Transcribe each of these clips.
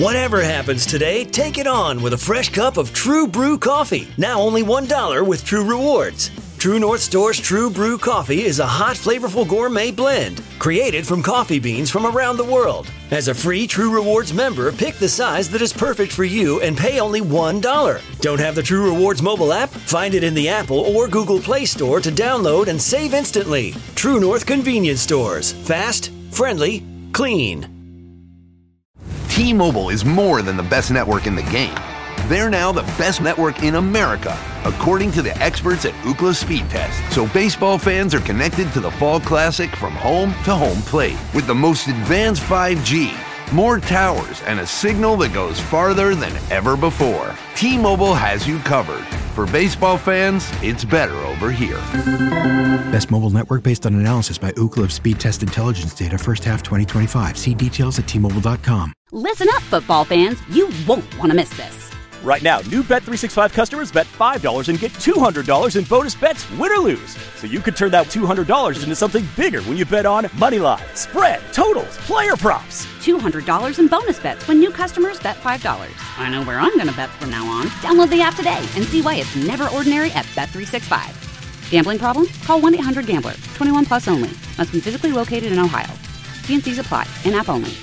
Whatever happens today, take it on with a fresh cup of True Brew coffee. Now only $1 with True Rewards. True North Store's True Brew coffee is a hot, flavorful gourmet blend created from coffee beans from around the world. As a free True Rewards member, pick the size that is perfect for you and pay only $1. Don't have the True Rewards mobile app? Find it in the Apple or Google Play Store to download and save instantly. True North Convenience Stores. Fast, friendly, clean. T-Mobile is more than the best network in the game. They're now the best network in America, according to the experts at Ookla Speed Test. So baseball fans are connected to the Fall Classic from home to home plate with the most advanced 5G, more towers, and a signal that goes farther than ever before. T-Mobile has you covered. For baseball fans, it's better over here. Best mobile network based on analysis by Ookla of Speed Test Intelligence data first half 2025. See details at T-Mobile.com. Listen up, football fans. You won't want to miss this. Right now, new Bet365 customers bet $5 and get $200 in bonus bets, win or lose. So you could turn that $200 into something bigger when you bet on moneyline, spread, totals, player props. $200 in bonus bets when new customers bet $5. I know where I'm going to bet from now on. Download the app today and see why it's never ordinary at Bet365. Gambling problem? Call 1-800-GAMBLER. 21 plus only. Must be physically located in Ohio. T&Cs apply. In-app only.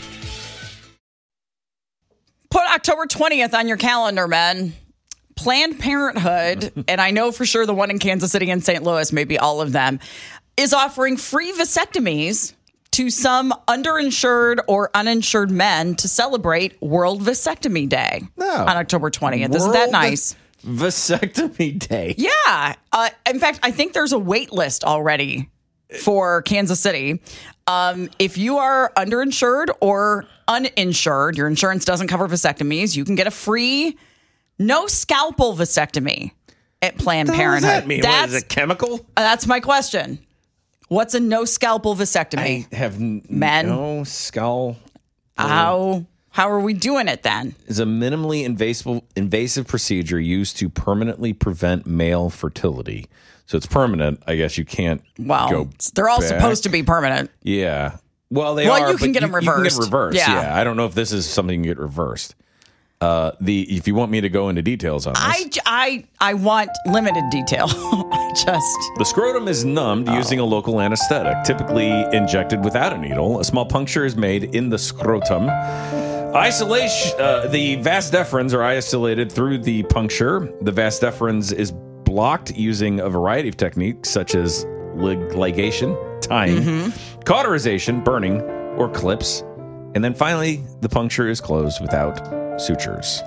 Put October 20th on your calendar, men. Planned Parenthood, and I know for sure the one in Kansas City and St. Louis, maybe all of them, is offering free vasectomies to some underinsured or uninsured men to celebrate World Vasectomy Day on October 20th. Isn't that nice? Vasectomy Day. Yeah. In fact, I think there's a wait list already for Kansas City. If you are underinsured or uninsured, your insurance doesn't cover vasectomies, you can get a free no scalpel vasectomy at Planned Parenthood. What does that mean? What is it, chemical? That's my question. What's a no scalpel vasectomy? I have Men. no scalpel. How are we doing it then? Is a minimally invasive procedure used to permanently prevent male fertility. So it's permanent. I guess you can't go they're all back. supposed to be permanent. Yeah. Well, they are. You can get them reversed. You can get reversed. Yeah. I don't know if this is something you can get reversed. If you want me to go into details on this. I want limited detail. The scrotum is numbed using a local anesthetic, typically injected without a needle. A small puncture is made in the scrotum. Isolation. The vas deferens are isolated through the puncture. The vas deferens is blocked using a variety of techniques such as ligation, tying, cauterization, burning, or clips. And then finally, the puncture is closed without sutures.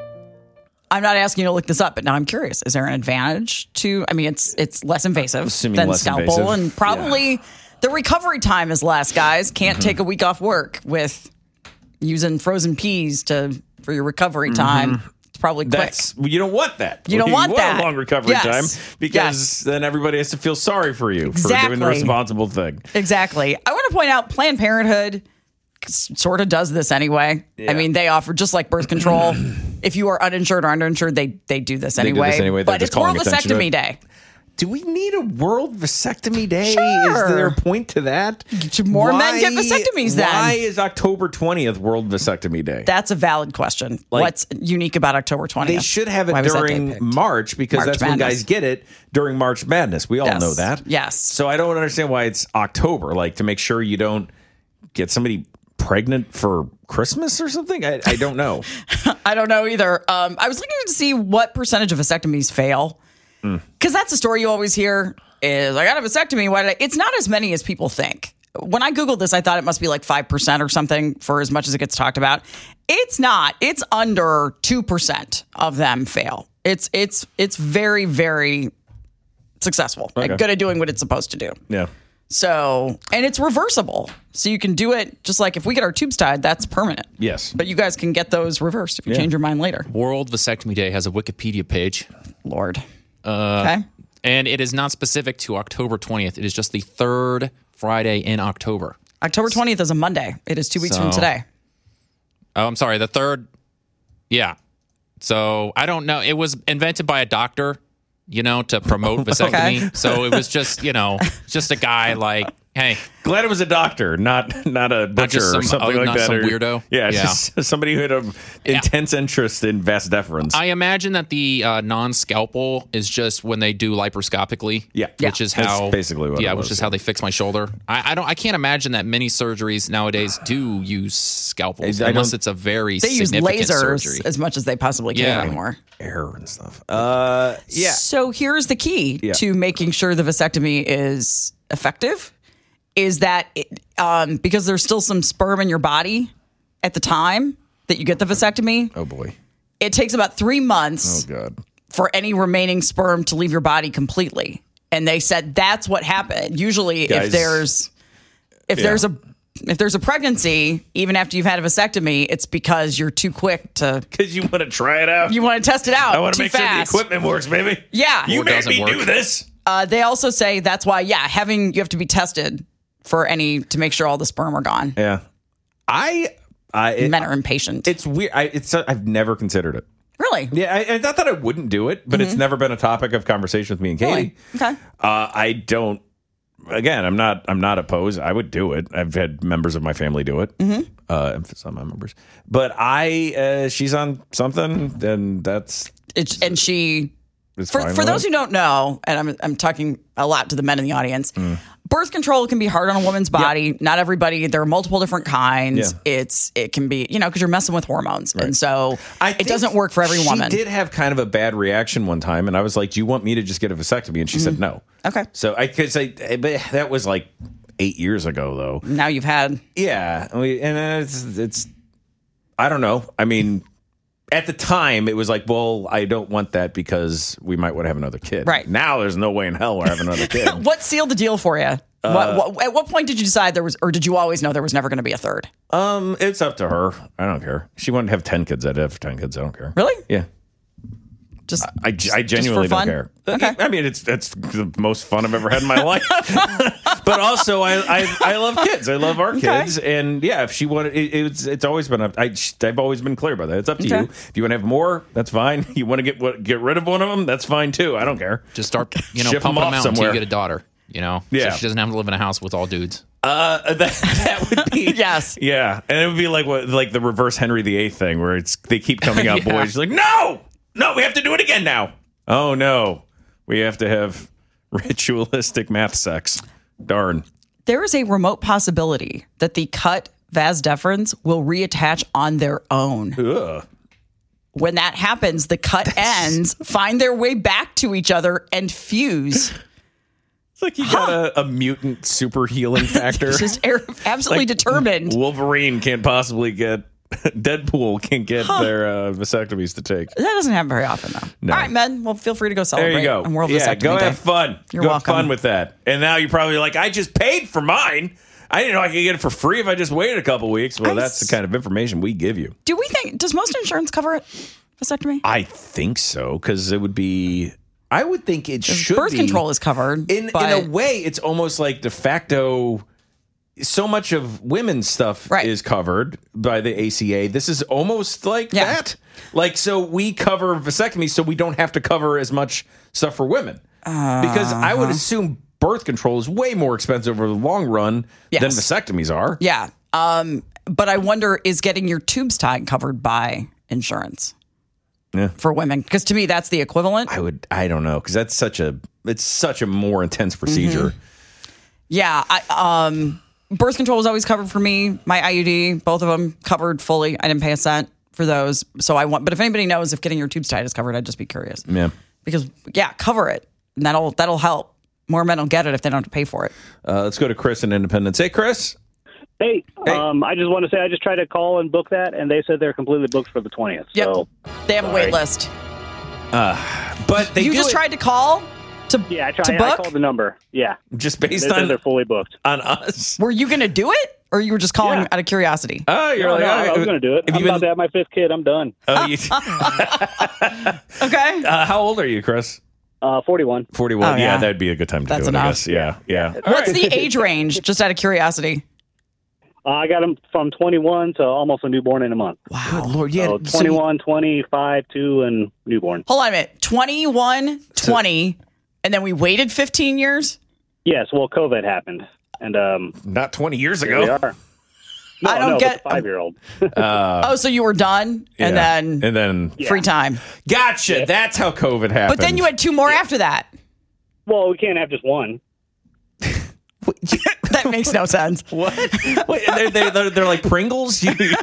I'm not asking you to look this up, but now I'm curious. Is there an advantage to, it's less invasive than less scalpel, invasive. and probably the recovery time is less, guys. Can't take a week off work with using frozen peas for your recovery time. It's probably quick. You don't want that. You don't want that. a long recovery time because then everybody has to feel sorry for you for doing the responsible thing. Exactly. I want to point out Planned Parenthood sort of does this anyway. Yeah. They offer, just like birth control, if you are uninsured or underinsured, they do this anyway. But it's World Vasectomy Day. Do we need a World Vasectomy Day? Sure. Is there a point to that? More men get vasectomies then. Why is October 20th World Vasectomy Day? That's a valid question. What's unique about October 20th? They should have it during March because that's when guys get it during March Madness. We all know that. Yes. So I don't understand why it's October, to make sure you don't get somebody pregnant for Christmas or something? I don't know. I don't know either. I was looking to see what percentage of vasectomies fail. Because that's the story you always hear is, I got a vasectomy. It's not as many as people think. When I Googled this, I thought it must be 5% or something for as much as it gets talked about. It's not. It's under 2% of them fail. It's very, very successful. Okay. Good at doing what it's supposed to do. Yeah. So, and it's reversible. So you can do it just like if we get our tubes tied, that's permanent. Yes. But you guys can get those reversed if you change your mind later. World Vasectomy Day has a Wikipedia page. Lord. Okay. And it is not specific to October 20th. It is just the third Friday in October. October 20th is a Monday. It is 2 weeks from today. Oh, I'm sorry. The third. Yeah. So I don't know. It was invented by a doctor, to promote vasectomy. Okay. So it was just, just a guy Hey, glad it was a doctor, not a butcher just or something like not that. some or, weirdo. Yeah, Yeah. just somebody who had intense interest in vas deferens. I imagine that the non-scalpel is just when they do laparoscopically. Yeah. Which is That's how basically what it was, which is how they fix my shoulder. I can't imagine that many surgeries nowadays do use scalpels unless it's a very They use significant lasers surgery. as much as they possibly can anymore. Error and stuff. Yeah. So here's the key to making sure the vasectomy is effective is that because there's still some sperm in your body at the time that you get the vasectomy. Oh boy. It takes about 3 months Oh god. for any remaining sperm to leave your body completely. And they said that's what happened. Usually if there's a pregnancy, even after you've had a vasectomy, it's because you're too quick to. Because you want to try it out. You want to test it out. I want to too make fast. sure the equipment works, baby. Yeah. You Or made doesn't me work. do this. They also say that's why, you have to be tested to make sure all the sperm are gone. Yeah. Men are impatient. It's weird. I've never considered it. Really? Yeah, I not that I wouldn't do it, but it's never been a topic of conversation with me and Katie. Really? Okay. I don't. Again, I'm not opposed. I would do it. I've had members of my family do it. Some of my members, but she's on something, then that's And she. it's For fine for with those it. who don't know, and I'm talking a lot to the men in the audience, birth control can be hard on a woman's body. Not everybody. There are multiple different kinds. Yeah. It can be because you're messing with hormones, and so I it think doesn't work for every woman. She did have kind of a bad reaction one time, and I was like, "Do you want me to just get a vasectomy?" And she said no. Okay. So but that was like 8 years ago, though. Now you've had. Yeah, and it's I don't know. I mean, at the time, it was like, well, I don't want that because we might want to have another kid. Right. Now, there's no way in hell we're having another kid. What sealed the deal for you? At what point did you decide there was, or did you always know there was never going to be a third? It's up to her. I don't care. She wanted to have 10 kids. I'd have 10 kids. I don't care. Really? Yeah. Just I genuinely for don't fun? care. Okay. I mean, it's the most fun I've ever had in my life. But also, I love kids. I love our kids, and yeah, if she wanted, it's always been up. I've always been clear about that. It's up to you. If you want to have more, that's fine. You want to get rid of one of them, that's fine too. I don't care. Just start, Ship 'em pumping off them out until somewhere. you get a daughter. So Yeah. she doesn't have to live in a house with all dudes. That would be Yes. yeah, and it would be like the reverse Henry VIII thing where they keep coming out Yeah. boys. She's like, no, we have to do it again now. Oh no, we have to have ritualistic math sex. Darn. there is a remote possibility that the cut vas deferens will reattach on their own. Ugh. When that happens, the cut ends find their way back to each other and fuse. It's like you got a mutant super healing factor. It's just absolutely determined. Wolverine can't possibly get. Deadpool can't get their vasectomies to take. That doesn't happen very often, though. No. All right, men. Well, feel free to go There celebrate you go. on World Yeah, Vasectomy go Day. have fun. You're go welcome. have fun with that. And now you're probably like, I just paid for mine. I didn't know I could get it for free if I just waited a couple weeks. Well, that's the kind of information we give you. Does most insurance cover it? Vasectomy? I think so, because it would be. I would think it should Birth be. control is covered. In a way, it's almost like de facto. So much of women's stuff is covered by the ACA. This is almost like that. Like, so we cover vasectomy, so we don't have to cover as much stuff for women. Because I would assume birth control is way more expensive over the long run than vasectomies are. Yeah. But I wonder, is getting your tubes tied covered by insurance for women? Because to me, that's the equivalent. I don't know, because it's such a more intense procedure. Yeah. Birth control was always covered for me. My IUD, both of them covered fully. I didn't pay a cent for those. But if anybody knows if getting your tubes tied is covered, I'd just be curious. Yeah. Because cover it. And that'll help. More men will get it if they don't have to pay for it. Let's go to Chris in Independence. Hey, Chris. Hey, I just want to say I just tried to call and book that, and they said they're completely booked for the 20th. Yep. So They have a wait list. But they You just tried to call to I tried. to I book? called the number. Yeah, just they based said on they're fully booked. On us. Were you going to do it? Or you were just calling out of curiosity? Oh, you're No, like, I was going to do it. I'm about to have my 5th kid. I'm done. Oh, you Okay. how old are you, Chris? 41. 41. Oh, yeah, yeah. that'd be a good time to That's do it, I enough. guess. Yeah. What's the age range, just out of curiosity? I got him from 21 to almost a newborn in a month. Wow. Good Lord. Yeah. So 21, 25, 2, and newborn. Hold on a minute. 21, 20, and then we waited 15 years? Yes, well, COVID happened. And not 20 years here we ago. are. No, I don't get the 5-year-old. so you were done and then free time. Gotcha. That's how COVID happened. But then you had 2 more after that. Well, we can't have just one. That makes no sense. What? Wait, they're like Pringles?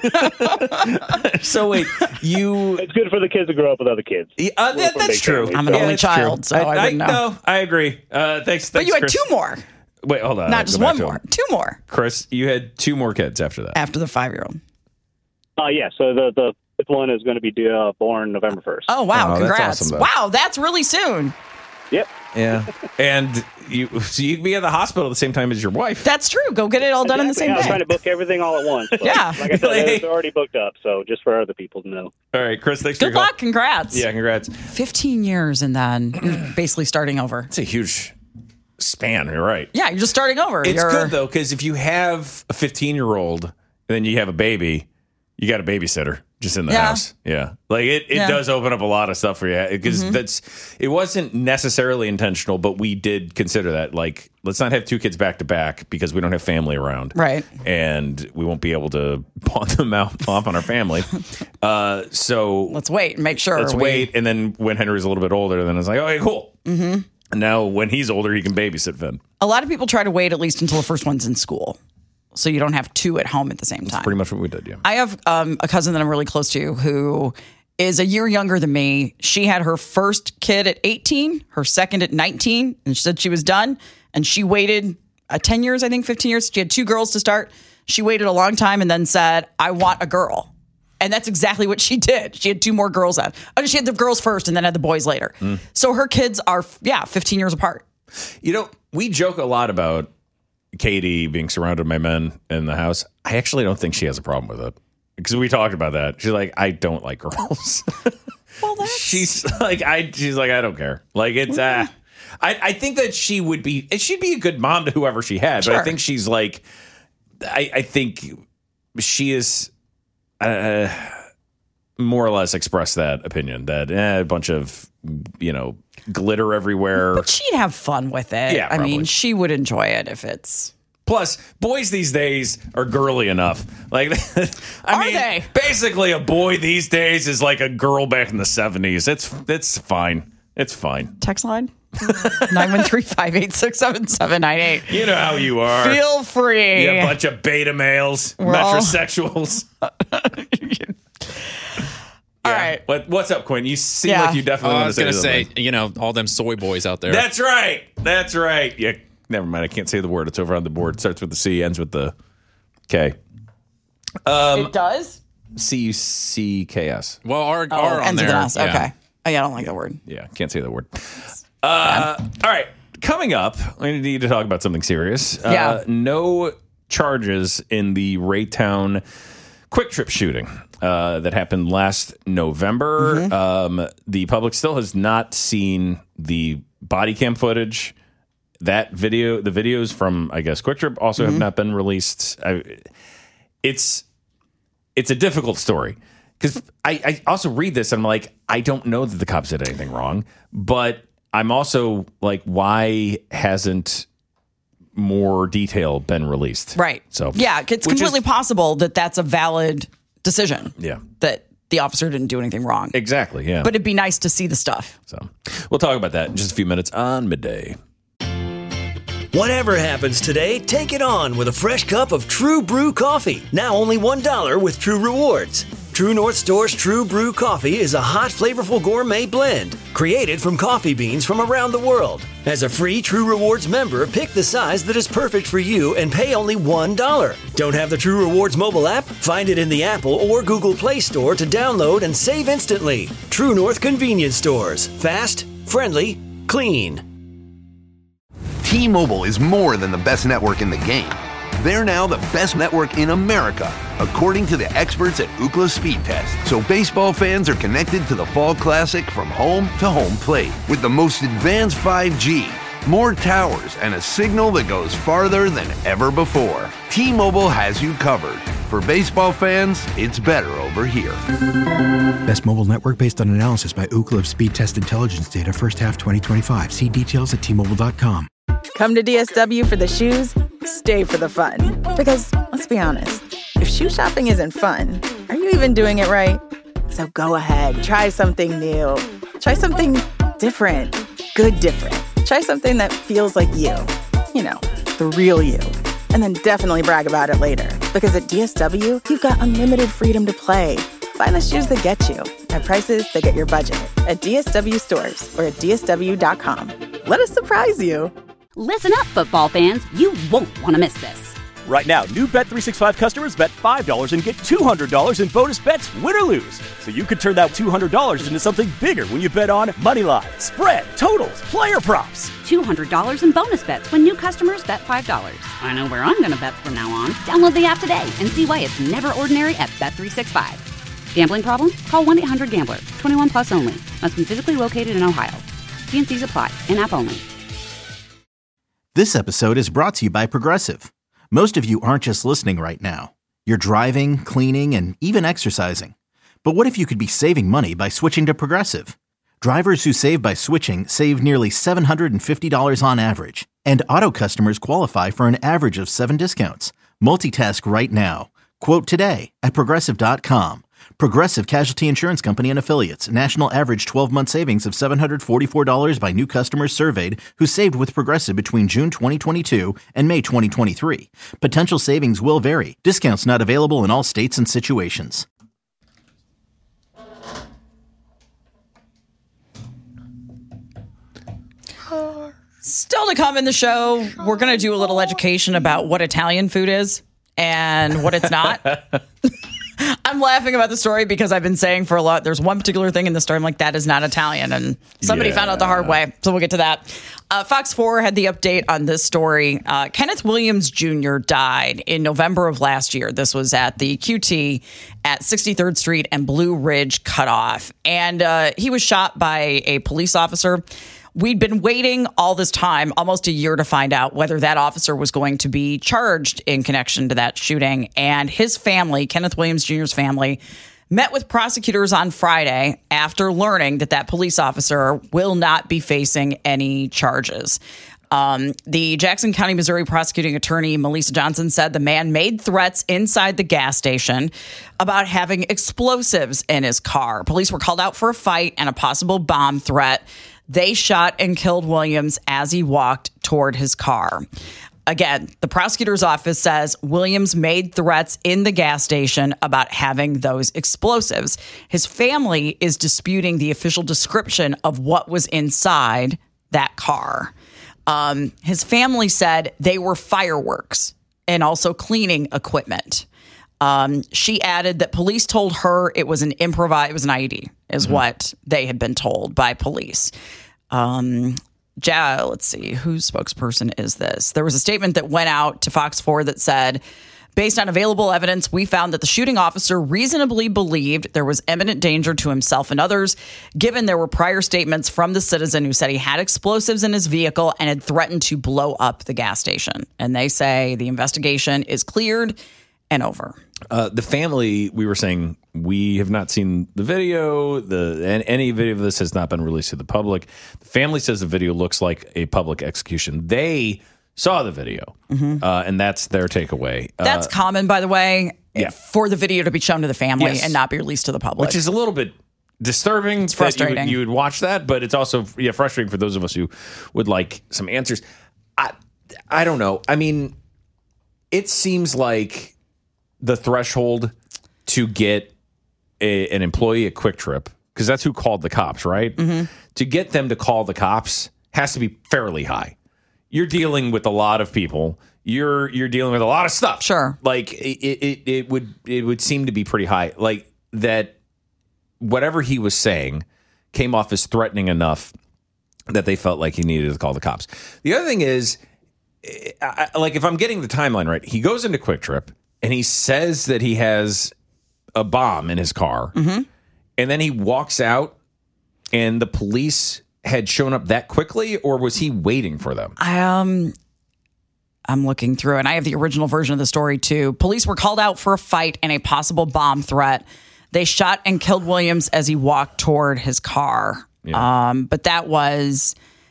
So wait, It's good for the kids to grow up with other kids. That's true. Family, I'm an only child, so I wouldn't know. No, I agree. Thanks, But you had Chris. 2 more. Wait, hold on. Not just Go back 1 to more. him. 2 more. Chris, you had 2 more kids after that. After the 5-year-old. Yeah, so the fifth one is going to be born November 1st. Oh, wow. Oh, that's Congrats. awesome, though. Wow, that's really soon. Yep. Yeah. And you can be at the hospital at the same time as your wife. That's true. Go get it all done in the same I was day. trying to book everything all at once. But Yeah. Like I said, it's already booked up, so just for other people to know. All right, Chris, thanks for Good your luck. call. Congrats. Yeah, congrats. 15 years and then you're basically starting over. It's a huge span. You're right. Yeah, you're just starting over. It's good, though, because if you have a 15-year-old and then you have a baby, you got a babysitter just in the house. Yeah. Like it does open up a lot of stuff for you because it wasn't necessarily intentional, but we did consider that. Like, let's not have 2 kids back to back because we don't have family around. Right. And we won't be able to pawn them off on our family. So let's wait and make sure. Let's wait. And then when Henry's a little bit older, then it's like, okay, cool. Mm-hmm. And now when he's older, he can babysit Finn. A lot of people try to wait at least until the first one's in school, so you don't have 2 at home at the same time. Pretty much what we did, yeah. I have a cousin that I'm really close to who is a year younger than me. She had her first kid at 18, her second at 19, and she said she was done. And she waited 10 years, I think 15 years. She had 2 girls to start. She waited a long time and then said, I want a girl. And that's exactly what she did. She had 2 more girls out. She had the girls first and then had the boys later. So her kids are, 15 years apart. You know, we joke a lot about Katie being surrounded by men in the house. I actually don't think she has a problem with it because we talked about that. She's like, I don't like girls. Well, that's... She's like, I don't care. Like it's, I think that she'd be a good mom to whoever she had, but I think she's like, I think she is, more or less expressed that opinion that a bunch of, glitter everywhere. But she'd have fun with it. Yeah, I mean, probably. she would enjoy it if it's... Plus, boys these days are girly enough. Like, Are they? Basically, a boy these days is like a girl back in the 70s. It's fine. It's fine. Text line 913-586-7798. You know how you are. Feel free. You bunch of beta males, metrosexuals. All right. What's up, Quinn? You seem like you definitely want to say I was going something. to say, all them soy boys out there. That's right. Yeah. Never mind. I can't say the word. It's over on the board. Starts with the C, ends with the K. It does? CUCKS. Well, our on ends there. with an S. Yeah. Okay. Oh, yeah, I don't like that word. Yeah, can't say the word. All right. Coming up, we need to talk about something serious. No charges in the Raytown Quick Trip shooting that happened last November. The public still has not seen the body cam footage. That video, the videos from, I guess, Quick Trip also have not been released. It's a difficult story because I also read this and I'm like, I don't know that the cops did anything wrong, but I'm also like, why hasn't more detail been released? Right. So yeah, it's completely possible that that's a valid decision. Yeah. That the officer didn't do anything wrong. Exactly. Yeah. But it'd be nice to see the stuff. So we'll talk about that in just a few minutes on Midday. Whatever happens today, take it on with a fresh cup of True Brew coffee. Now only $1 with True Rewards. True North Store's True Brew coffee is a hot, flavorful gourmet blend created from coffee beans from around the world. As a free True Rewards member, pick the size that is perfect for you and pay only $1. Don't have the True Rewards mobile app? Find it in the Apple or Google Play Store to download and save instantly. True North Convenience Stores. Fast, friendly, clean. T-Mobile is more than the best network in the game. They're now the best network in America, according to the experts at Ookla Speed Test. So baseball fans are connected to the Fall Classic from home to home plate with the most advanced 5G, more towers, and a signal that goes farther than ever before. T-Mobile has you covered. For baseball fans, it's better over here. Best mobile network based on analysis by Ookla of Speed Test Intelligence data first half 2025. See details at T-Mobile.com. Come to DSW for the shoes stay for the fun. Because, let's be honest, if shoe shopping isn't fun, are you even doing it right? So go ahead, try something new. Try something different. Good different. Try something that feels like you. You know, the real you. And then definitely brag about it later. Because at DSW, you've got unlimited freedom to play. Find the shoes that get you at prices that get your budget at DSW stores or at DSW.com. Let us surprise you. Listen up, football fans. You won't want to miss this. Right now, new Bet365 customers bet $5 and get $200 in bonus bets, win or lose. So you could turn that $200 into something bigger when you bet on money line, spread, totals, player props. $200 in bonus bets when new customers bet $5. I know where I'm going to bet from now on. Download the app today and see why it's never ordinary at Bet365. Gambling problem? Call 1-800-GAMBLER. 21 plus only. Must be physically located in Ohio. T&Cs apply. In-app only. This episode is brought to you by Progressive. Most of you aren't just listening right now. You're driving, cleaning, and even exercising. But what if you could be saving money by switching to Progressive? Drivers who save by switching save nearly $750 on average. And auto customers qualify for an average of 7 discounts. Multitask right now. Quote today at Progressive.com. Progressive Casualty Insurance Company and Affiliates. National average 12-month savings of $744 by new customers surveyed who saved with Progressive between June 2022 and May 2023. Potential savings will vary. Discounts not available in all states and situations. Still to come in the show, we're going to do a little education about what Italian food is and what it's not. I'm laughing about the story because I've been saying for a lot, there's one particular thing in the story, I'm like, that is not Italian. And somebody found out the hard way. So we'll get to that. Fox 4 had the update on this story. Kenneth Williams Jr. died in November of last year. This was at the QT at 63rd Street and Blue Ridge Cutoff. And he was shot by a police officer. We'd been waiting all this time, almost a year, to find out whether that officer was going to be charged in connection to that shooting. And his family, Kenneth Williams Jr.'s family, met with prosecutors on Friday after learning that that police officer will not be facing any charges. The Jackson County, Missouri prosecuting attorney, Melissa Johnson, said the man made threats inside the gas station about having explosives in his car. Police were called out for a fight and a possible bomb threat. They shot and killed Williams as he walked toward his car. Again, the prosecutor's office says Williams made threats in the gas station about having those explosives. His family is disputing the official description of what was inside that car. His family said they were fireworks and also cleaning equipment. She added that police told her it was an IED, is what they had been told by police. Let's see, whose spokesperson is this? There was a statement that went out to Fox 4 that said, based on available evidence, we found that the shooting officer reasonably believed there was imminent danger to himself and others, given there were prior statements from the citizen who said he had explosives in his vehicle and had threatened to blow up the gas station. And they say the investigation is cleared and over. The family, we were saying, we have not seen the video. Any video of this has not been released to the public. The family says the video looks like a public execution. They saw the video, and that's their takeaway. That's common, by the way, for the video to be shown to the family and not be released to the public. Which is a little bit disturbing. It's frustrating. You would watch that, but it's also frustrating for those of us who would like some answers. I don't know. I mean, it seems like the threshold to get an employee at Quick Trip, because that's who called the cops, right? To get them to call the cops has to be fairly high. You're dealing with a lot of people. You're dealing with a lot of stuff. Sure. Like it would seem to be pretty high. Like that whatever he was saying came off as threatening enough that they felt like he needed to call the cops. The other thing is, like, if I'm getting the timeline right, he goes into Quick Trip and he says that he has a bomb in his car, and then he walks out, and the police had shown up that quickly, or was he waiting for them? I'm looking through, and I have the original version of the story too. Police were called out for a fight and a possible bomb threat. They shot and killed Williams as he walked toward his car. Yeah. But that was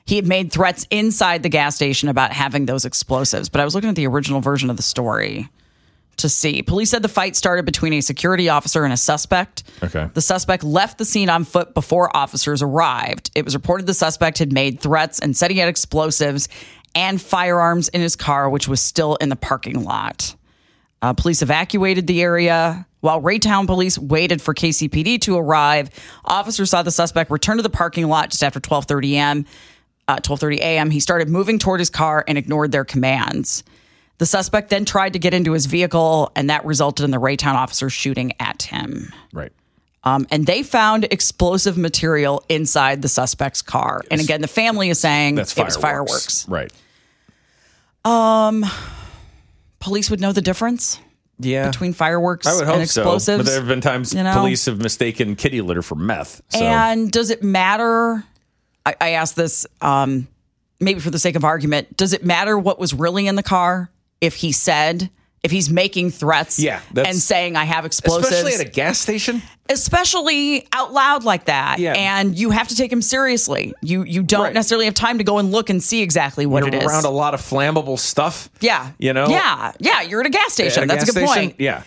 He had made threats inside the gas station about having those explosives. But I was looking at the original version of the story to see. Police said the fight started between a security officer and a suspect. Okay. The suspect left the scene on foot before officers arrived. It was reported the suspect had made threats and said he had explosives and firearms in his car, which was still in the parking lot. Police evacuated the area. While Raytown police waited for KCPD to arrive, officers saw the suspect return to the parking lot just after 12:30 a.m. He started moving toward his car and ignored their commands. The suspect then tried to get into his vehicle, and that resulted in the Raytown officers shooting at him. Right. And they found explosive material inside the suspect's car. And again, the family is saying it was fireworks. Right. Police would know the difference. Yeah. Between fireworks I would hope and explosives. So. But there have been times police have mistaken kitty litter for meth. So. And does it matter? I asked this maybe for the sake of argument. Does it matter what was really in the car? If he's making threats and saying I have explosives. Especially at a gas station? Especially out loud like that. Yeah. And you have to take him seriously. You don't necessarily have time to go and look and see exactly what it is. Around a lot of flammable stuff. Yeah. You know? Yeah. Yeah. You're at a gas station. That's a good point. Yeah.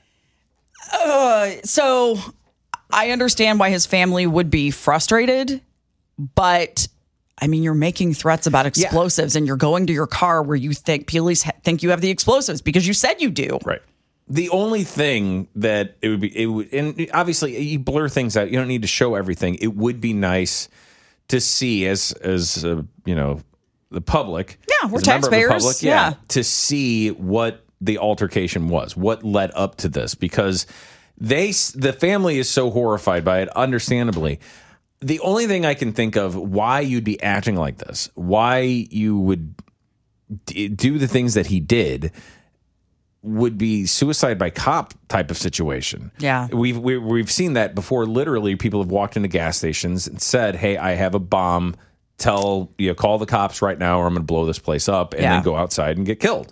So I understand why his family would be frustrated, but I mean, you're making threats about explosives and you're going to your car where you think police think you have the explosives because you said you do. Right. The only thing that it would, and obviously you blur things out. You don't need to show everything. It would be nice to see as you know, the public. Yeah, we're as a member of the taxpayers. public, yeah, to see what the altercation was, what led up to this, because the family is so horrified by it, understandably. The only thing I can think of why you'd be acting like this, why you would do the things that he did, would be suicide by cop type of situation. Yeah. We've seen that before. Literally, people have walked into gas stations and said, hey, I have a bomb. Call the cops right now or I'm going to blow this place up, and then go outside and get killed.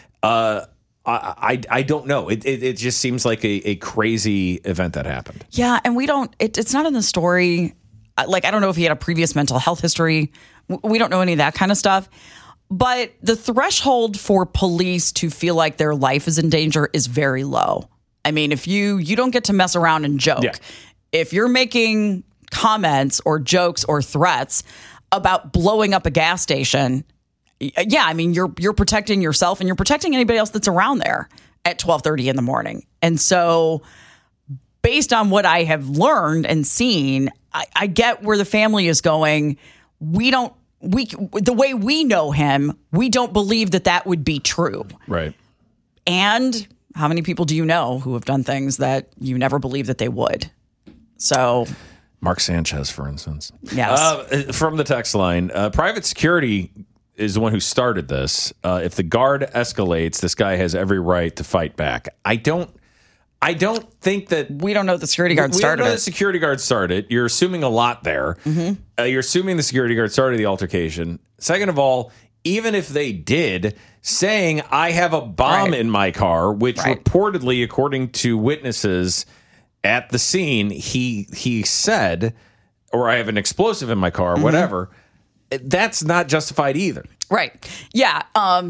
I don't know. It just seems like a crazy event that happened. Yeah, and we don't, it's not in the story. Like, I don't know if he had a previous mental health history. We don't know any of that kind of stuff. But the threshold for police to feel like their life is in danger is very low. I mean, if you don't get to mess around and joke. Yeah. If you're making comments or jokes or threats about blowing up a gas station, yeah, I mean, you're protecting yourself and you're protecting anybody else that's around there at 12:30 in the morning. And so based on what I have learned and seen, I get where the family is going. The way we know him, we don't believe that would be true. Right. And how many people do you know who have done things that you never believed that they would? So, Mark Sanchez, for instance. Yes. From the text line, private security is the one who started this. If the guard escalates, this guy has every right to fight back. I don't think that... We don't know the security guard started it. We don't know the security guard started. You're assuming a lot there. Mm-hmm. You're assuming the security guard started the altercation. Second of all, even if they did, saying, I have a bomb in my car, which reportedly, according to witnesses at the scene, he said, or I have an explosive in my car, whatever, that's not justified either. Right. Yeah.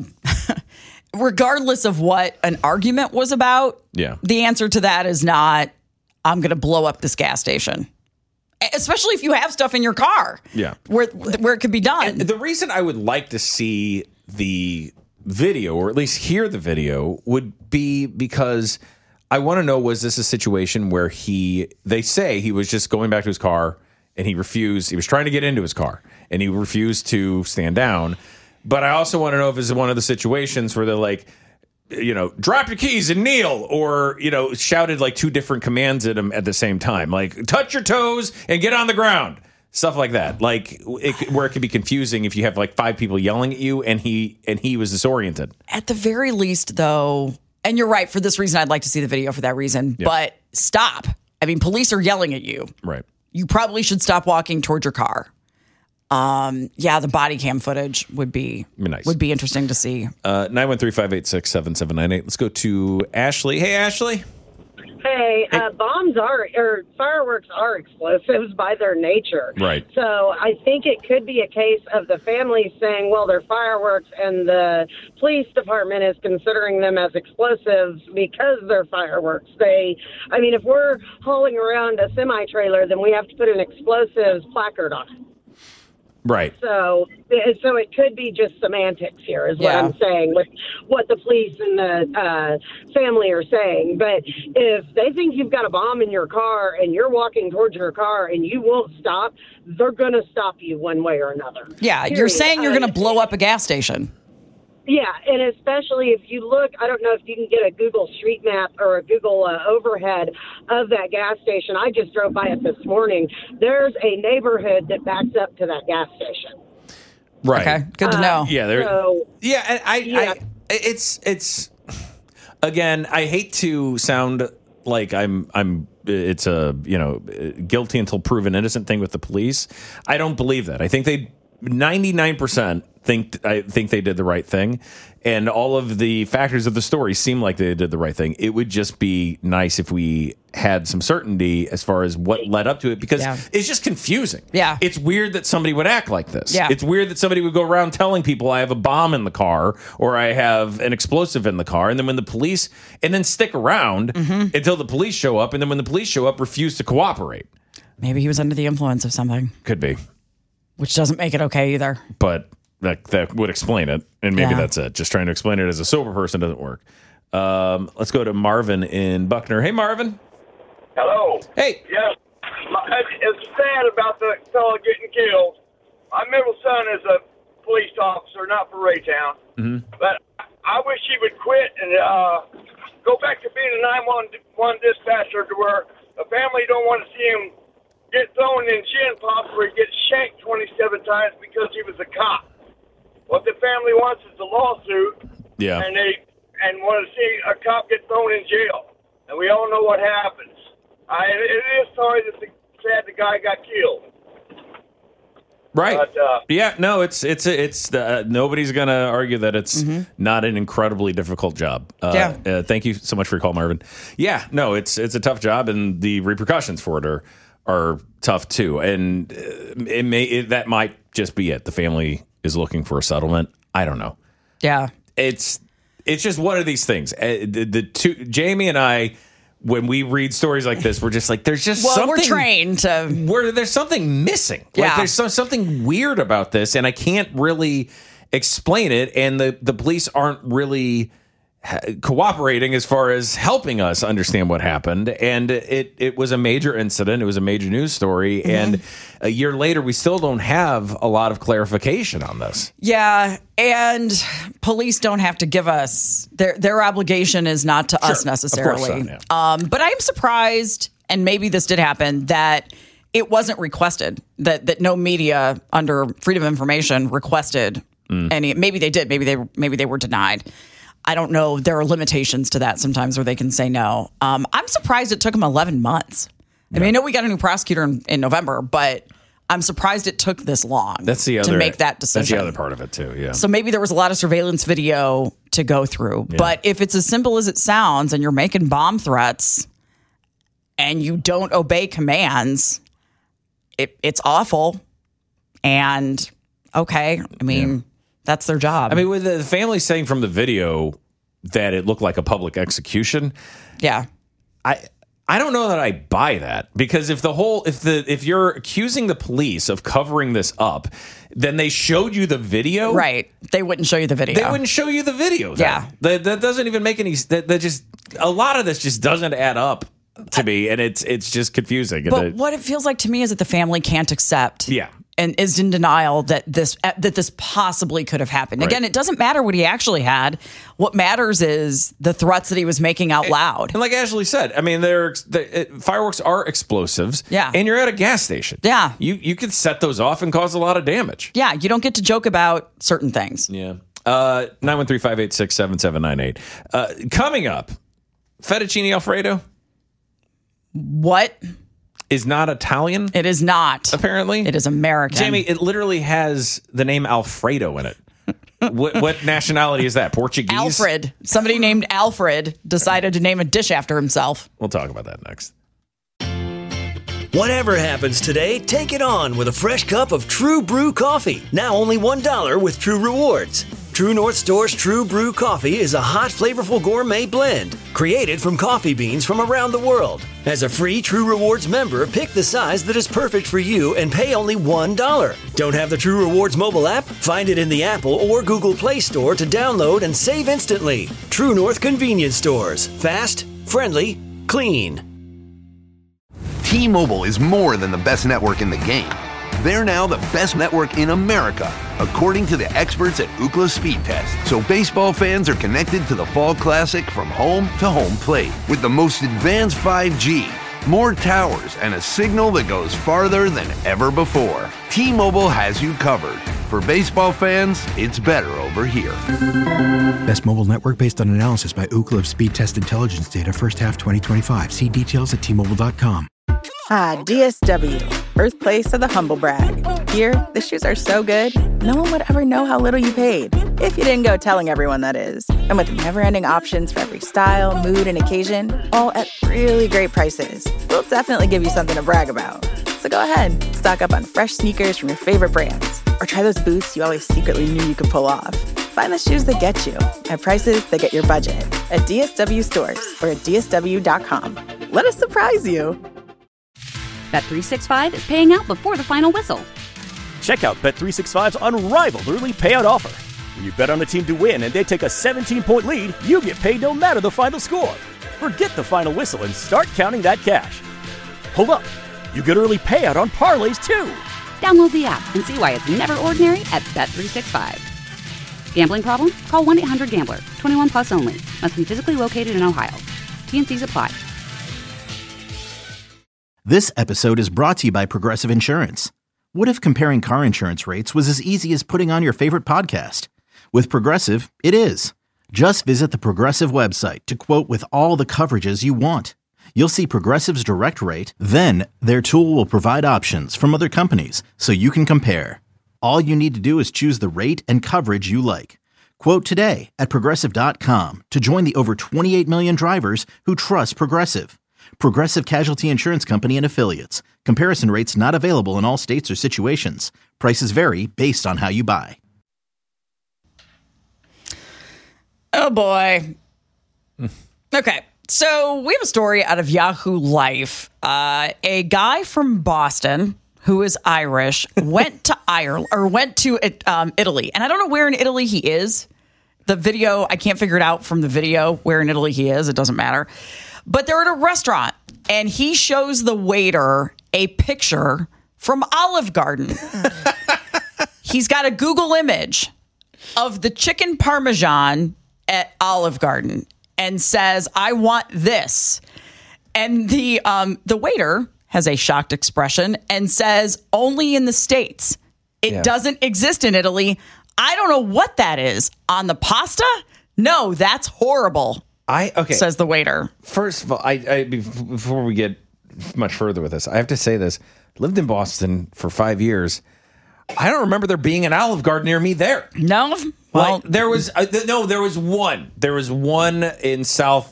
Regardless of what an argument was about, the answer to that is not, I'm going to blow up this gas station. Especially if you have stuff in your car where it could be done. And the reason I would like to see the video, or at least hear the video, would be because I want to know, was this a situation where they say he was just going back to his car and he refused, he was trying to get into his car and he refused to stand down. But I also want to know if it's one of the situations where they're like, drop your keys and kneel, or, shouted like two different commands at him at the same time, like touch your toes and get on the ground. Stuff like that, like where it can be confusing if you have like five people yelling at you and he was disoriented. At the very least, though, and you're right, for this reason, I'd like to see the video for that reason, but stop. I mean, police are yelling at you. Right. You probably should stop walking towards your car. The body cam footage would be nice. Would be interesting to see. 913-586-7798. Let's go to Ashley. Hey, Ashley. Hey, fireworks are explosives by their nature. Right. So I think it could be a case of the family saying, well, they're fireworks, and the police department is considering them as explosives because they're fireworks. If we're hauling around a semi-trailer, then we have to put an explosives placard on it. Right. So it could be just semantics here is what I'm saying with what the police and the family are saying. But if they think you've got a bomb in your car and you're walking towards your car and you won't stop, they're going to stop you one way or another. Yeah, Period. you're saying you're going to blow up a gas station. Yeah, and especially if you look, I don't know if you can get a Google Street Map or a Google overhead of that gas station. I just drove by it this morning. There's a neighborhood that backs up to that gas station. Right. Okay, good to know. It's again, I hate to sound like it's a guilty until proven innocent thing with the police. I don't believe that. I think 99% think they did the right thing, and all of the factors of the story seem like they did the right thing. It would just be nice if we had some certainty as far as what led up to it, because it's just confusing. Yeah. It's weird that somebody would act like this. Yeah. It's weird that somebody would go around telling people I have a bomb in the car or I have an explosive in the car, and then when the police, and then stick around until the police show up, and then when the police show up, refuse to cooperate. Maybe he was under the influence of something. Could be. Which doesn't make it okay either. But that would explain it, and maybe that's it. Just trying to explain it as a sober person doesn't work. Let's go to Marvin in Buckner. Hey, Marvin. Hello. Hey. Yeah. It's sad about the fellow getting killed. My middle son is a police officer, not for Raytown. Mm-hmm. But I wish he would quit and go back to being a 911 dispatcher, to where the family don't want to see him get thrown in chin pops where he gets shanked 27 times because he was a cop. What the family wants is a lawsuit, and they want to see a cop get thrown in jail. And we all know what happens. It is sorry that sad the guy got killed. Right. But, it's nobody's going to argue that it's not an incredibly difficult job. Thank you so much for your call, Marvin. Yeah, no, it's a tough job, and the repercussions for it are tough too. And that might just be it. The family is looking for a settlement. I don't know. Yeah. It's just one of these things. Jamie and I, when we read stories like this, we're just like, there's just something. We're trained to. There's something missing. Yeah. Like there's something weird about this, and I can't really explain it. And the police aren't really cooperating as far as helping us understand what happened. And it was a major incident. It was a major news story. And a year later, we still don't have a lot of clarification on this. Yeah. And police don't have to give us their obligation is not to us necessarily. Of course not, But I'm surprised, and maybe this did happen, that it wasn't requested, that no media under Freedom of Information requested any. Maybe they did. Maybe they were denied. I don't know. There are limitations to that sometimes where they can say no. I'm surprised it took them 11 months. I mean, I know we got a new prosecutor in November, but I'm surprised it took this long to make that decision. That's the other part of it, too, yeah. So maybe there was a lot of surveillance video to go through. Yeah. But if it's as simple as it sounds and you're making bomb threats and you don't obey commands, it's awful. And, okay, I mean... That's their job. I mean, with the family saying from the video that it looked like a public execution. Yeah. I don't know that I buy that, because if you're accusing the police of covering this up, then they showed you the video. Right. They wouldn't show you the video. They wouldn't show you the video. Then. Yeah. That doesn't even make any a lot of this just doesn't add up to me, and it's just confusing. But what it feels like to me is that the family can't accept. Yeah. And is in denial that this possibly could have happened. Right. Again, it doesn't matter what he actually had. What matters is the threats that he was making out loud. And like Ashley said, I mean, fireworks are explosives. Yeah. And you're at a gas station. Yeah. You could set those off and cause a lot of damage. Yeah. You don't get to joke about certain things. Yeah. 913-586-7798. Coming up, fettuccine Alfredo. What? Is not Italian. It is not. Apparently. It is American. Jamie, it literally has the name Alfredo in it. What nationality is that? Portuguese? Alfred. Somebody named Alfred decided to name a dish after himself. We'll talk about that next. Whatever happens today, take it on with a fresh cup of True Brew coffee. Now only $1 with True Rewards. True North Store's True Brew coffee is a hot, flavorful gourmet blend created from coffee beans from around the world. As a free True Rewards member, pick the size that is perfect for you and pay only $1. Don't have the True Rewards mobile app? Find it in the Apple or Google Play Store to download and save instantly. True North Convenience Stores. Fast, friendly, clean. T-Mobile is more than the best network in the game. They're now the best network in America, according to the experts at Ookla Speed Test. So baseball fans are connected to the Fall Classic from home to home plate with the most advanced 5G, more towers, and a signal that goes farther than ever before. T-Mobile has you covered. For baseball fans, it's better over here. Best mobile network based on analysis by Ookla Speed Test Intelligence data first half 2025. See details at T-Mobile.com. Ah, DSW, birthplace of the humble brag. Here, the shoes are so good, no one would ever know how little you paid. If you didn't go telling everyone, that is. And with never-ending options for every style, mood, and occasion, all at really great prices, we'll definitely give you something to brag about. So go ahead, stock up on fresh sneakers from your favorite brands, or try those boots you always secretly knew you could pull off. Find the shoes that get you at prices that get your budget at DSW stores or at DSW.com. Let us surprise you. Bet365 is paying out before the final whistle. Check out Bet365's unrivaled early payout offer. When you bet on a team to win and they take a 17-point lead, you get paid no matter the final score. Forget the final whistle and start counting that cash. Hold up. You get early payout on parlays, too. Download the app and see why it's never ordinary at Bet365. Gambling problem? Call 1-800-GAMBLER. 21 plus only. Must be physically located in Ohio. T&Cs apply. This episode is brought to you by Progressive Insurance. What if comparing car insurance rates was as easy as putting on your favorite podcast? With Progressive, it is. Just visit the Progressive website to quote with all the coverages you want. You'll see Progressive's direct rate, then their tool will provide options from other companies so you can compare. All you need to do is choose the rate and coverage you like. Quote today at Progressive.com to join the over 28 million drivers who trust Progressive. Progressive Casualty Insurance Company and Affiliates. Comparison rates not available in all states or situations. Prices vary based on how you buy. Oh, boy. Okay. So we have a story out of Yahoo Life. A guy from Boston who is Irish went to Italy. And I don't know where in Italy he is. The video, I can't figure it out from the video where in Italy he is. It doesn't matter. But they're at a restaurant, and he shows the waiter a picture from Olive Garden. He's got a Google image of the chicken parmesan at Olive Garden and says, "I want this." And the waiter has a shocked expression and says, "Only in the States. It doesn't exist in Italy. I don't know what that is. On the pasta? No, that's horrible." Says the waiter. First of all, I before we get much further with this, I have to say this. Lived in Boston for 5 years. I don't remember there being an Olive Garden near me there. No? Well, there was there was one. There was one in South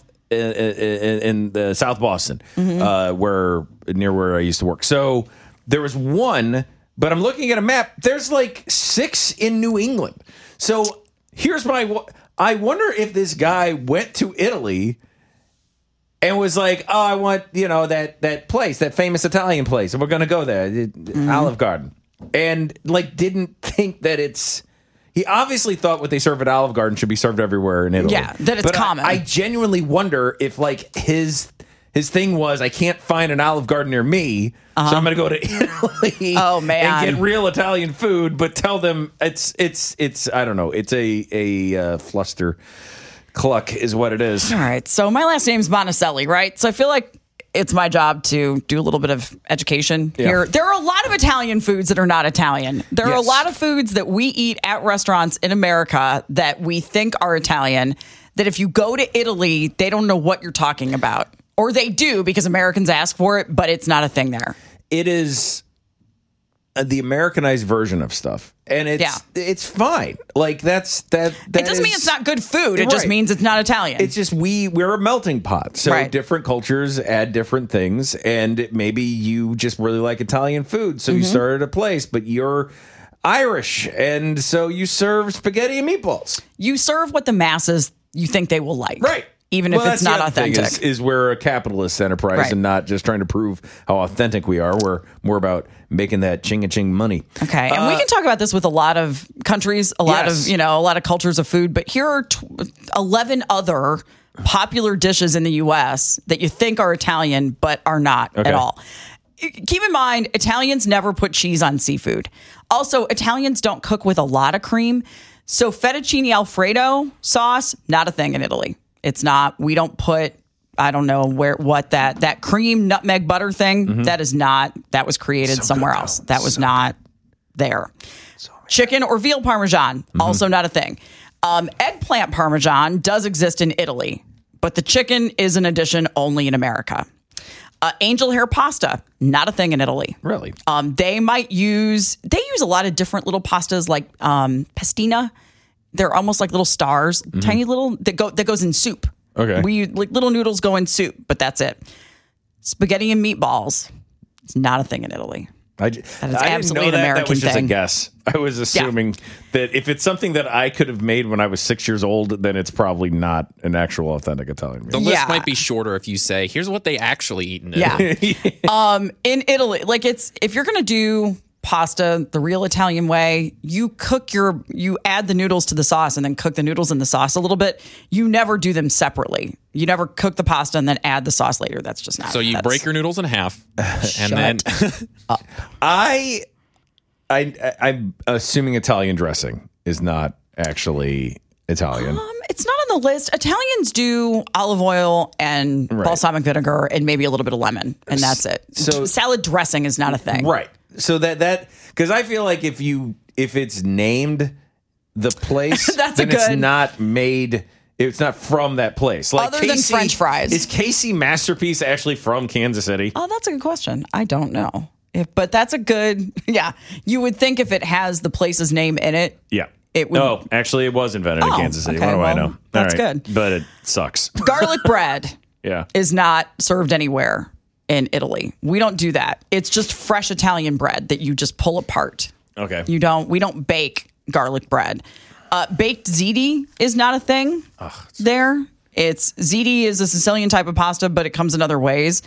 Boston, near where I used to work. So there was one, but I'm looking at a map. There's like 6 in New England. So here's I wonder if this guy went to Italy and was like, "Oh, I want, that place, that famous Italian place, and we're going to go there, Olive Garden." And didn't think that he obviously thought what they serve at Olive Garden should be served everywhere in Italy. Yeah, that it's common. I genuinely wonder if his thing was, I can't find an Olive Garden near me, so I'm going to go to Italy and get real Italian food, but tell them it's I don't know, it's a fluster cluck is what it is. All right, so my last name's Monticelli, right? So I feel like it's my job to do a little bit of education here. There are a lot of Italian foods that are not Italian. There are a lot of foods that we eat at restaurants in America that we think are Italian, that if you go to Italy, they don't know what you're talking about. Or they do because Americans ask for it, but it's not a thing there. It is the Americanized version of stuff, and it's fine. Like that it doesn't mean it's not good food. It just means it's not Italian. It's just we're a melting pot. So different cultures add different things, and maybe you just really like Italian food, so you started a place, but you're Irish, and so you serve spaghetti and meatballs. You serve what the masses you think they will like, right? Even if it's not authentic. Is we're a capitalist enterprise and not just trying to prove how authentic we are. We're more about making that ching-a-ching money. Okay, and we can talk about this with a lot of countries, a lot of cultures of food. But here are 11 other popular dishes in the U.S. that you think are Italian but are not at all. Keep in mind, Italians never put cheese on seafood. Also, Italians don't cook with a lot of cream. So fettuccine Alfredo sauce, not a thing in Italy. It's not. We don't put, I don't know what that cream nutmeg butter thing, that is not, that was created somewhere else. That was not there. Chicken or veal Parmesan, also not a thing. Eggplant Parmesan does exist in Italy, but the chicken is an addition only in America. Angel hair pasta, not a thing in Italy. Really? They use a lot of different little pastas like pastina. They're almost like little stars, tiny little that goes in soup. Okay. Like little noodles go in soup, but that's it. Spaghetti and meatballs, it's not a thing in Italy. That is absolutely an American thing. That was just a guess. I was assuming that if it's something that I could have made when I was 6 years old, then it's probably not an actual authentic Italian meal. The list might be shorter if you say, here's what they actually eat in Italy. In Italy, like if you're going to do pasta the real Italian way, you add the noodles to the sauce and then cook the noodles in the sauce a little bit. You never do them separately. You never cook the pasta and then add the sauce later. That's just not. So you break your noodles in half and then up. I'm assuming Italian dressing is not actually Italian. It's not on the list. Italians do olive oil and balsamic vinegar and maybe a little bit of lemon, and that's it. So salad dressing is not a thing. Right. So that because I feel like if it's named the place, then it's not made. It's not from that place. Like other than French fries. Is Casey Masterpiece actually from Kansas City? Oh, that's a good question. I don't know. But that's a good. Yeah, you would think if it has the place's name in it. Yeah. It would. Oh, actually, it was invented in Kansas City. Okay, what do I know? That's good. But it sucks. Garlic bread. Yeah. Is not served anywhere in Italy. We don't do that. It's just fresh Italian bread that you just pull apart. Okay. We don't bake garlic bread. Baked ziti is not a thing there. Ziti is a Sicilian type of pasta, but it comes in other ways.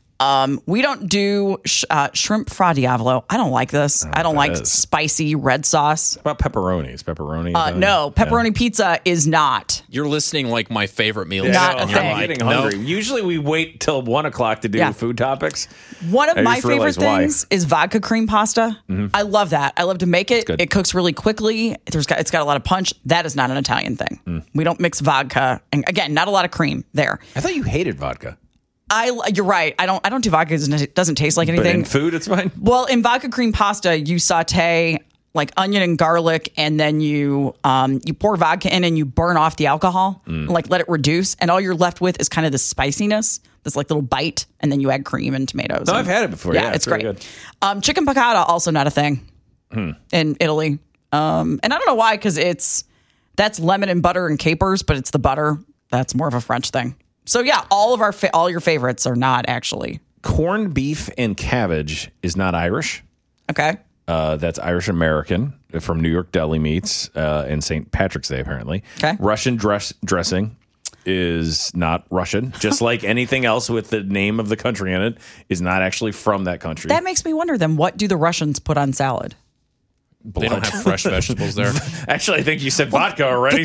We don't do shrimp fra diavolo. I don't like this. I don't like spicy red sauce. What about pepperoni? Is pepperoni? No, pepperoni pizza is not. You're listing like my favorite meals. Not a thing. I'm getting hungry. Nope. Usually we wait till 1 o'clock to do food topics. One of my favorite things is vodka cream pasta. I love that. I love to make it. It cooks really quickly. It's got a lot of punch. That is not an Italian thing. We don't mix vodka. And again, not a lot of cream there. I thought you hated vodka. You're right. I don't do vodka because it doesn't taste like anything. But in food, it's fine. Well, in vodka cream pasta, you saute like onion and garlic, and then you pour vodka in and you burn off the alcohol, like let it reduce, and all you're left with is kind of the spiciness, this like little bite, and then you add cream and tomatoes. No, I've had it before. Yeah, it's great. Good. Chicken piccata, also not a thing in Italy, and I don't know why, because that's lemon and butter and capers, but it's the butter that's more of a French thing. So yeah, all your favorites are not actually. Corned beef and cabbage is not Irish. Okay. That's Irish American from New York Deli Meats and St. Patrick's Day, apparently. Okay. Russian dressing is not Russian, just like anything else with the name of the country in it is not actually from that country. That makes me wonder then, what do the Russians put on salad? They don't have fresh vegetables there. Actually, I think you said vodka already.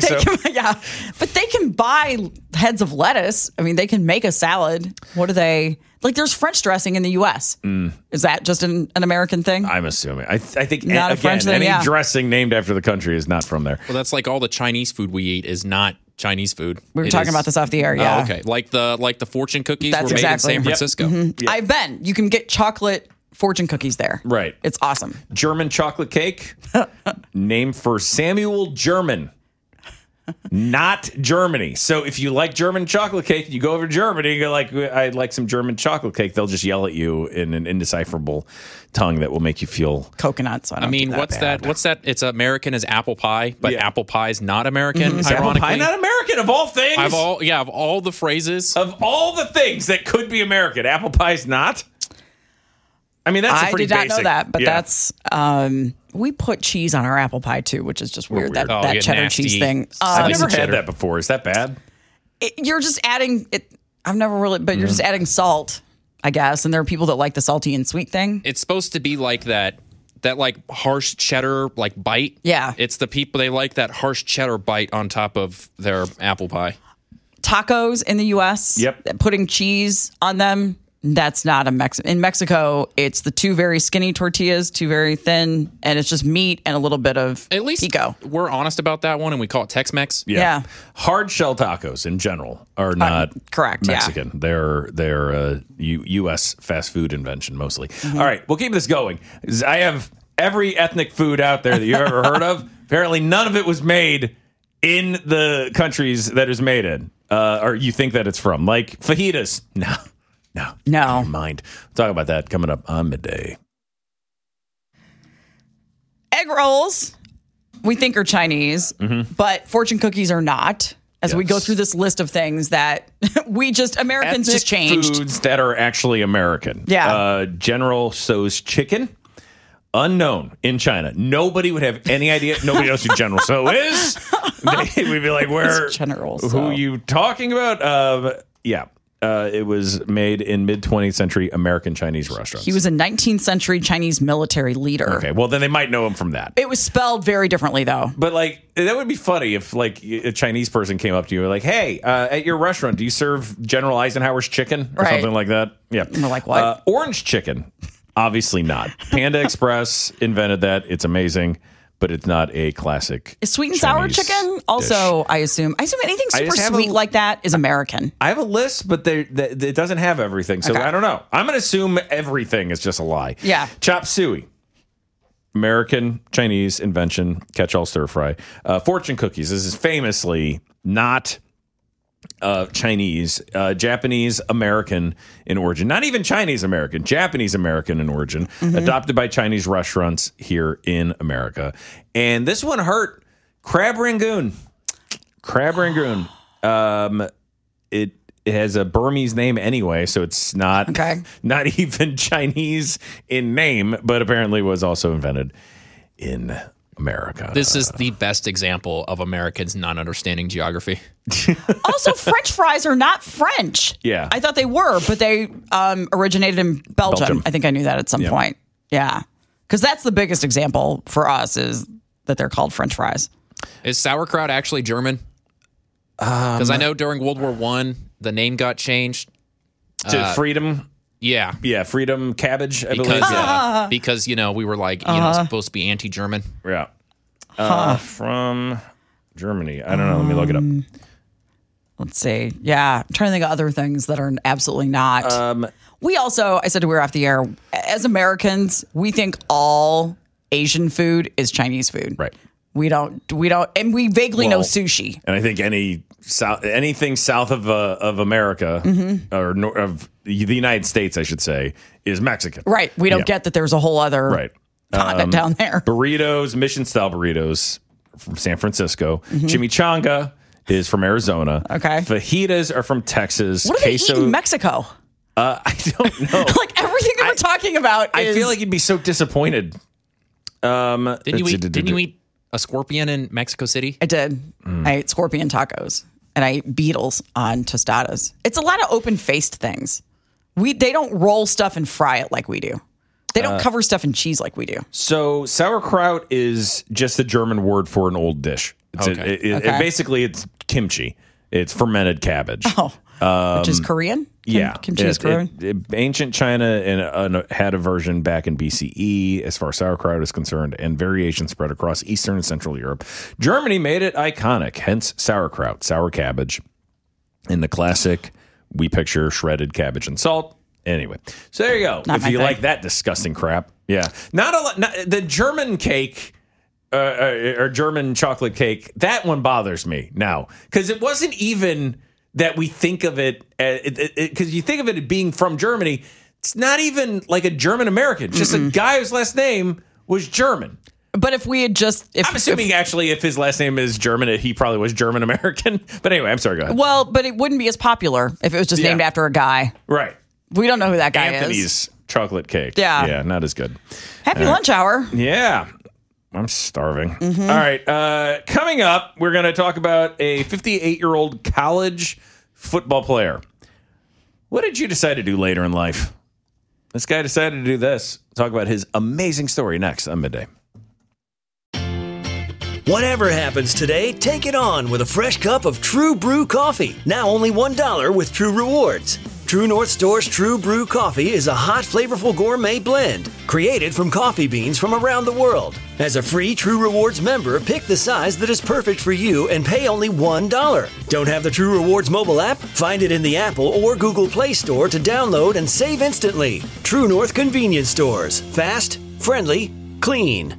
But they can buy heads of lettuce. I mean, they can make a salad. What do they like? There's French dressing in the U.S. Is that just an American thing? I'm assuming. I think not a French thing. Any dressing named after the country is not from there. Well, that's like all the Chinese food we eat is not Chinese food. We were talking about this off the air. Yeah. Oh, okay. Like the fortune cookies were made in San Francisco. Yep. I've been. You can get chocolate fortune cookies there. Right. It's awesome. German chocolate cake, named for Samuel German. not Germany. So if you like German chocolate cake, you go over to Germany and you're like, I'd like some German chocolate cake. They'll just yell at you in an indecipherable tongue that will make you feel coconut. So I mean, what's that? It's American as apple pie, but apple pie is not American. Is apple pie not American of all things? Of all the phrases. Of all the things that could be American, apple pie is not? I mean, that's pretty basic. I did not know that, but that's... we put cheese on our apple pie, too, which is just weird. That cheddar cheese thing. I've never had that before. Is that bad? You're just adding... I've never really... But you're just adding salt, I guess. And there are people that like the salty and sweet thing. It's supposed to be like that like harsh cheddar like bite. Yeah. It's the people, they like that harsh cheddar bite on top of their apple pie. Tacos in the U.S. Yep. Putting cheese on them. That's not a Mexican. In Mexico, it's the two very skinny tortillas, two very thin, and it's just meat and a little bit of at least pico. We're honest about that one, and we call it Tex-Mex. Yeah. Hard shell tacos in general are not correct. Mexican. Yeah. They're a U.S. fast food invention mostly. All right, we'll keep this going. I have every ethnic food out there that you've ever heard of. Apparently, none of it was made in the countries that it's made in, or you think that it's from, like fajitas. No. Never mind. We'll talk about that coming up on Midday. Egg rolls, we think are Chinese, but fortune cookies are not. As we go through this list of things that Americans just changed. Foods that are actually American. Yeah. General Tso's chicken, unknown in China. Nobody would have any idea. Nobody knows who General Tso is. We'd be like, who are you talking about? It was made in mid-20th century American Chinese restaurants. He was a 19th century Chinese military leader. Okay, well, then they might know him from that. It was spelled very differently, though. But, that would be funny if, a Chinese person came up to you and like, hey, at your restaurant, do you serve General Eisenhower's chicken? Or something like that? Yeah. And we're like, what? Orange chicken. Obviously not. Panda Express invented that. It's amazing. But it's not a classic. Is sweet and sour chicken also, I assume anything super sweet like that is American. I have a list, but it doesn't have everything. So I don't know. I'm going to assume everything is just a lie. Yeah. Chop suey. American Chinese invention, catch-all stir fry. Fortune cookies. This is famously not Chinese, Japanese American in origin. Not even Chinese American, Japanese American in origin. Adopted by Chinese restaurants here in America. And this one hurt. Crab Rangoon. It has a Burmese name anyway, so it's not even Chinese in name, but apparently was also invented in America. This is the best example of Americans not understanding geography. Also, French fries are not French. Yeah. I thought they were, but they originated in Belgium. I think I knew that at some point. Yeah. Because that's the biggest example for us is that they're called French fries. Is sauerkraut actually German? Because I know during World War I, the name got changed. To Freedom? Yeah, Freedom Cabbage, I believe. Because we were supposed to be anti-German. Yeah. From Germany. I don't know. Let me look it up. Let's see. Yeah. I'm trying to think of other things that are absolutely not. We also, I said we were off the air, as Americans, we think all Asian food is Chinese food. Right. We don't, and we vaguely know sushi. And I think anything south of America, or of the United States, I should say, is Mexican. Right. We don't get that there's a whole other continent down there. Burritos, Mission-style burritos from San Francisco. Chimichanga is from Arizona. Okay. Fajitas are from Texas. What do they eat in Mexico? I don't know. Everything that we're talking about I feel like you'd be so disappointed. Didn't you eat a scorpion in Mexico City? I did. I ate scorpion tacos and I ate beetles on tostadas. It's a lot of open-faced things. They don't roll stuff and fry it like we do. They don't cover stuff in cheese like we do. So sauerkraut is just a German word for an old dish. Basically, it's kimchi. It's fermented cabbage. Which is Korean? Kimchi is Korean? Ancient China had a version back in BCE as far as sauerkraut is concerned, and variations spread across Eastern and Central Europe. Germany made it iconic, hence sauerkraut, sour cabbage. In the classic, we picture shredded cabbage and salt. Anyway, so there you go. If you like that disgusting crap. Yeah. Not a lot. The German cake or German chocolate cake, that one bothers me now. Because it wasn't even that we think of it, because you think of it as being from Germany. It's not even like a German American. It's just a guy whose last name was German. But if we had just... I'm assuming, actually, if his last name is German, he probably was German American. But anyway, I'm sorry, go ahead. Well, but it wouldn't be as popular if it was just named after a guy. Right. We don't know who that guy Anthony's chocolate cake. Yeah. Yeah, not as good. Happy lunch hour. Yeah. I'm starving. All right. Coming up, we're going to talk about a 58-year-old college football player. What did you decide to do later in life? This guy decided to do this. Talk about his amazing story next on Midday. Whatever happens today, take it on with a fresh cup of True Brew coffee. Now only $1 with True Rewards. True North Store's True Brew coffee is a hot, flavorful gourmet blend created from coffee beans from around the world. As a free True Rewards member, pick the size that is perfect for you and pay only $1. Don't have the True Rewards mobile app? Find it in the Apple or Google Play Store to download and save instantly. True North Convenience Stores. Fast, friendly, clean.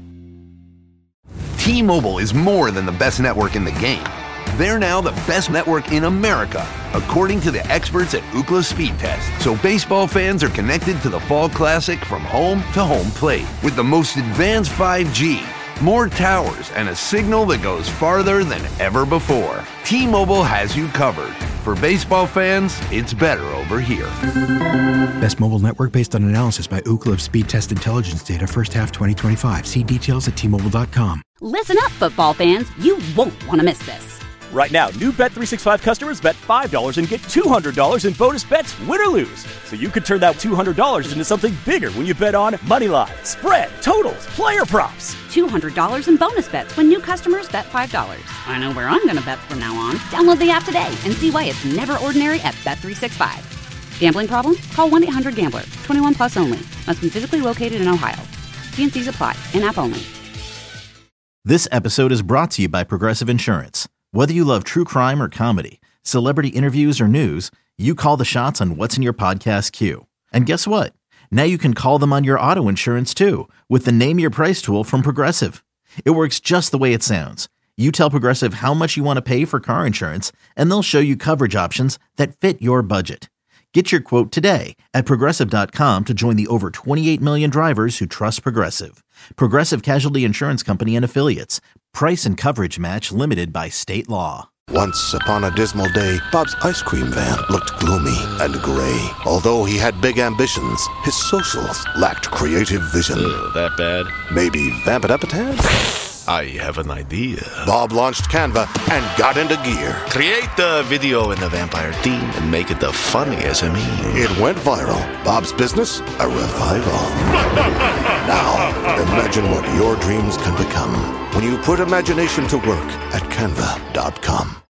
T-Mobile is more than the best network in the game. They're now the best network in America, according to the experts at Ookla Speed Test. So baseball fans are connected to the Fall Classic from home to home plate with the most advanced 5G, more towers, and a signal that goes farther than ever before. T-Mobile has you covered. For baseball fans, it's better over here. Best mobile network based on analysis by Ookla of Speed Test Intelligence data first half 2025. See details at T-Mobile.com. Listen up, football fans. You won't want to miss this. Right now, new Bet365 customers bet $5 and get $200 in bonus bets, win or lose. So you could turn that $200 into something bigger when you bet on moneyline, spread, totals, player props. $200 in bonus bets when new customers bet $5. I know where I'm going to bet from now on. Download the app today and see why it's never ordinary at Bet365. Gambling problem? Call 1-800-GAMBLER. 21 plus only. Must be physically located in Ohio. T&Cs apply. In-app only. This episode is brought to you by Progressive Insurance. Whether you love true crime or comedy, celebrity interviews or news, you call the shots on what's in your podcast queue. And guess what? Now you can call them on your auto insurance too with the Name Your Price tool from Progressive. It works just the way it sounds. You tell Progressive how much you want to pay for car insurance, and they'll show you coverage options that fit your budget. Get your quote today at Progressive.com to join the over 28 million drivers who trust Progressive. Progressive Casualty Insurance Company and Affiliates. Price and coverage match limited by state law. Once upon a dismal day, Bob's ice cream van looked gloomy and gray. Although he had big ambitions, his socials lacked creative vision. That bad? Maybe vamp it up a tad? I have an idea. Bob launched Canva and got into gear. Create the video in the vampire theme and make it the funniest SME. It went viral. Bob's business, a revival. Now, imagine what your dreams can become when you put imagination to work at Canva.com.